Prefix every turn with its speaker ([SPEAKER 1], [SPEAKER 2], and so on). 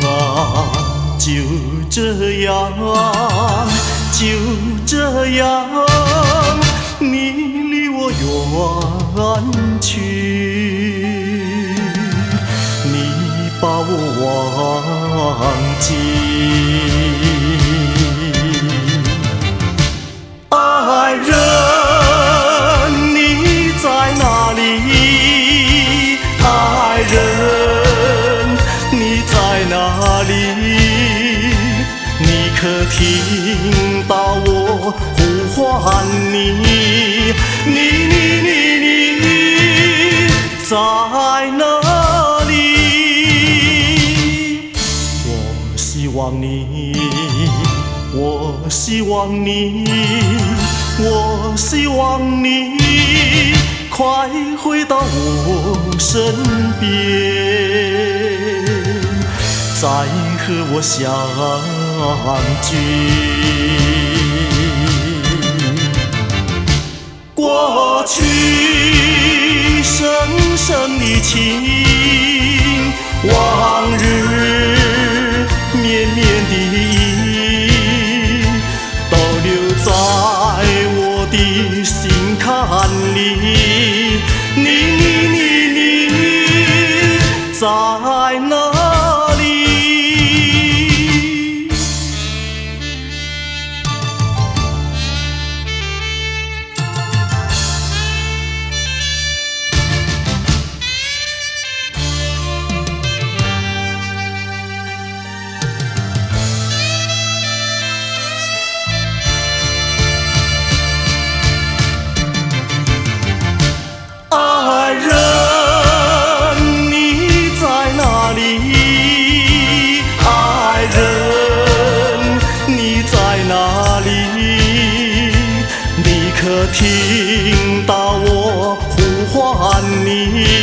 [SPEAKER 1] 就这样，就这样，你离我远去，你把我忘记。爱人，你在哪里？爱人，你在哪里？你可听到我呼唤你？你在哪里？我希望你，我希望你，我希望你快回到我身边，再和我相聚。过去深深的情，往日绵绵的意，都留在我的心坎里。你在哪里？爱人，你在哪里？爱人，你在哪里？你可听到我呼唤你？